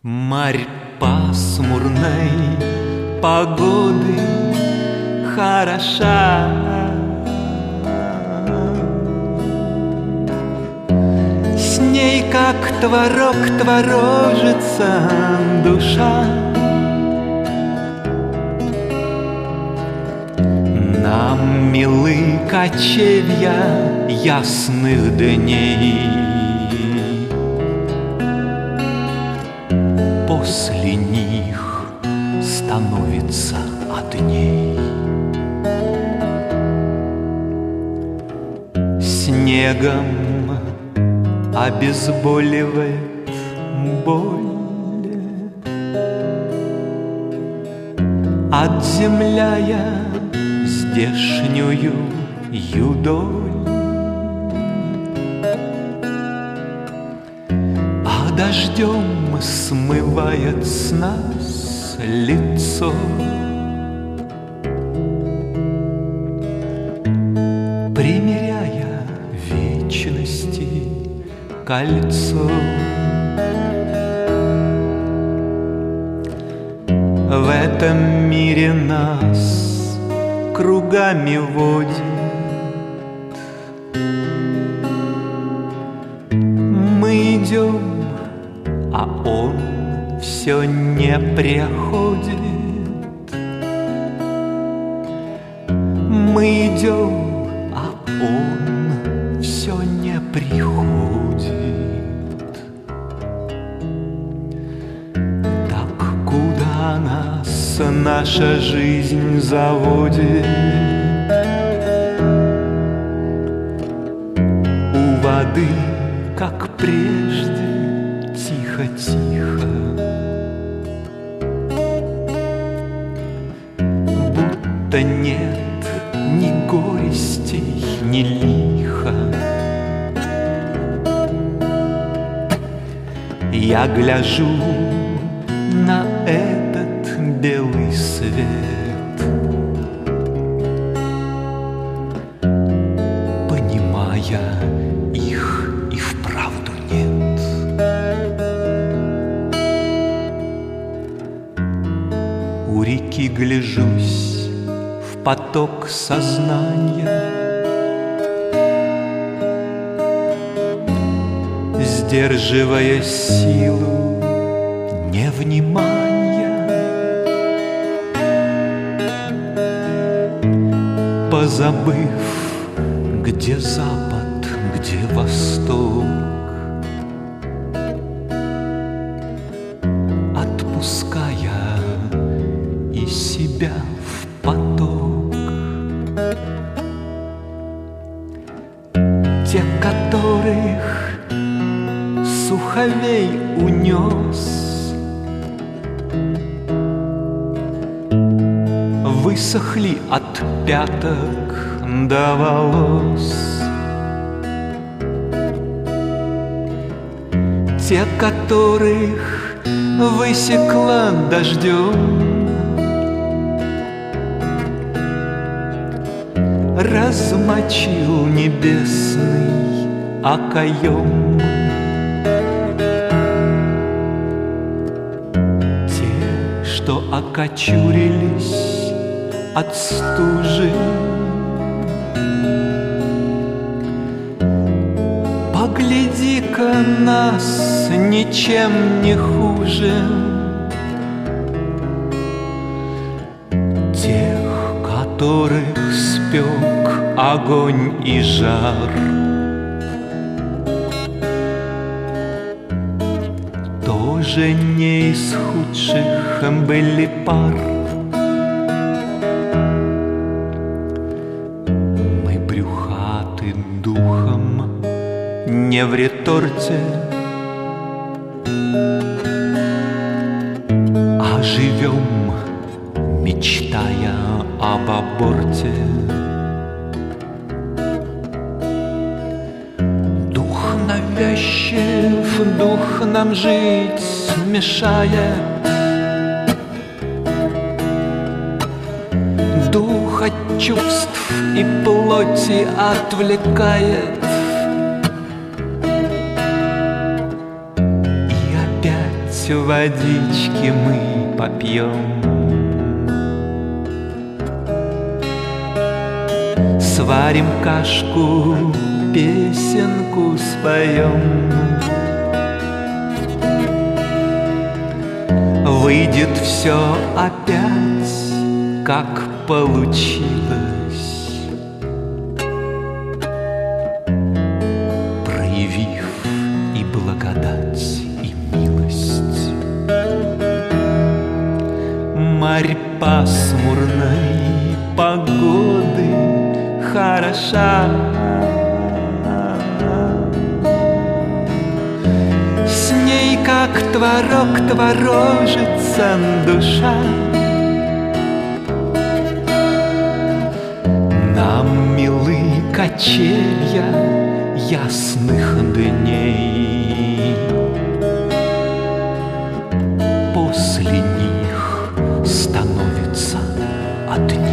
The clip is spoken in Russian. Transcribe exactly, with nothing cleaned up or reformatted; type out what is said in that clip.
Марь пасмурной погоды хороша, с ней, как творог, творожится душа. Нам милы кочевья ясных дней, после них становится одней. Снегом обезболивает боль, отземляя здешнюю юдоль. А дождем смывает с нас лицо, примеряя вечности кольцо. В этом мире нас кругами водит, мы идем, а он все не приходит. Мы идем, а он все не приходит. Так куда нас наша жизнь заводит? У воды, как прежде, тихо-тихо, будто нет ни горестей, ни лиха. Я гляжу на этот белый свет, понимая, их и вправду нет. У реки гляжусь в поток сознания, сдерживая силу невнимания, позабыв, где запад, где восток, отпуская и себя в поток. Те, которых суховей унес, высохли от пяток до волос. Те, которых высекло дождем, размочил небесный окоем. Те, что окочурились от стужи, погляди-ка, нас ничем не хуже тех, которых спек огонь и жар. Тоже не из худших были пар. Мы брюхаты духом не в реторте, а живем, мечтая об аборте. Дух навязчив, дух нам жить мешает, дух от чувств и плоти отвлекает. И опять водички мы попьем. Сварим кашку, песенку споем. Выйдет все опять, как получилось. Проявив и благодать, и милость. Марь пасмурной погоды хороша, с ней как творог творожится душа. Нам милы качелья ясных дней, после них становится одни.